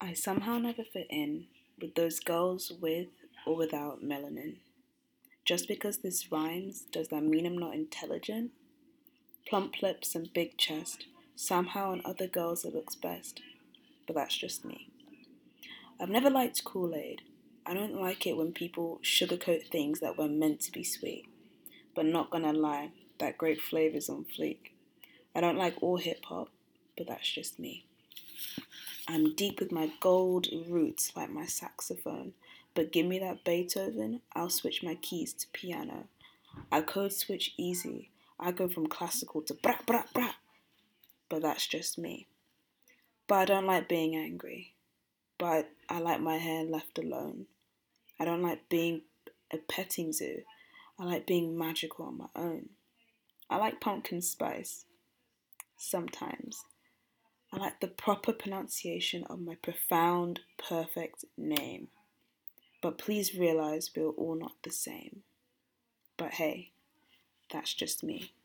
I somehow never fit in with those girls with or without melanin. Just because this rhymes, does that mean I'm not intelligent? Plump lips and big chest, somehow on other girls it looks best, but that's just me. I've never liked Kool-Aid. I don't like it when people sugarcoat things that were meant to be sweet, but not gonna lie, that grape flavor's on fleek. I don't like all hip hop, but that's just me. I'm deep with my gold roots like my saxophone, but give me that Beethoven, I'll switch my keys to piano. I code switch easy. I go from classical to brat brat brat, but that's just me. But I don't like being angry, but I like my hair left alone. I don't like being a petting zoo. I like being magical on my own. I like pumpkin spice, sometimes. I like the proper pronunciation of my profound, perfect name. But please realize we're all not the same. But hey, that's just me.